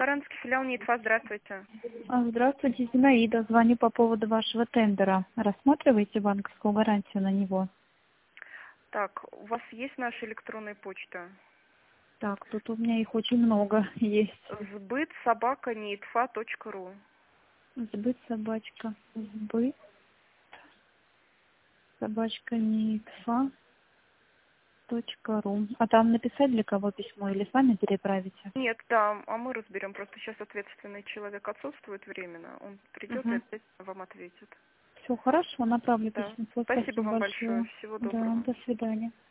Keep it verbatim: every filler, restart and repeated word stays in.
Саранский филиал НИТФА, здравствуйте. А, Здравствуйте, Зинаида. Звоню по поводу вашего тендера. Рассматриваете банковскую гарантию на него? Так, у вас есть наша электронная почта? Так, тут у меня их очень много есть. Сбыт собака нитфа точка ру. Сбыт собачка. Сбыт собачка нитфа точка ру. А там написать для кого письмо или сами переправите? Нет, да, а мы разберем. Просто сейчас ответственный человек отсутствует временно. Он придет и Угу. обязательно вам ответит. Все хорошо, направлю Да. письмо. Спасибо Спасибо вам большое. большое. Всего Да, доброго. до свидания.